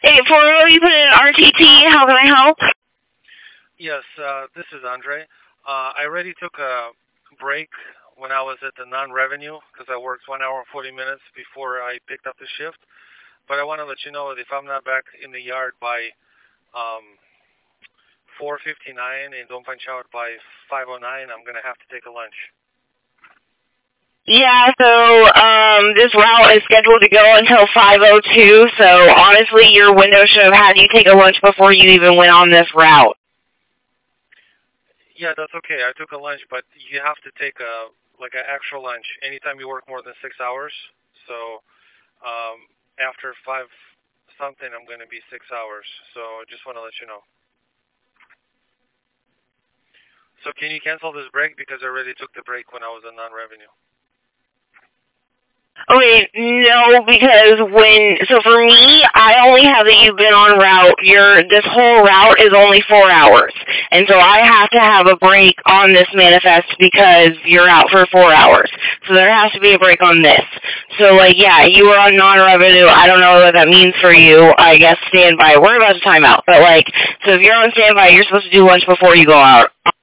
840, you put in RTT. How can I help? Yes, this is Andre. I already took a break when I was at the non-revenue because I worked 1 hour and 40 minutes before I picked up the shift. But I want to let you know that if I'm not back in the yard by 4:59 and don't punch out by 5:09, I'm going to have to take a lunch. Yeah, so this route is scheduled to go until 5:02. So honestly, your window should have had you take a lunch before you even went on this route. Yeah, that's okay. I took a lunch, but you have to take an actual lunch anytime you work more than 6 hours. So after 5 something, I'm going to be 6 hours. So I just want to let you know. So can you cancel this break because I already took the break when I was on non-revenue? Okay, no, because so for me, I only have that you've been on route. This whole route is only 4 hours. And so I have to have a break on this manifest because you're out for 4 hours. So there has to be a break on this. So, yeah, you were on non-revenue. I don't know what that means for you. I guess standby. We're about to time out. But, so if you're on standby, you're supposed to do lunch before you go out.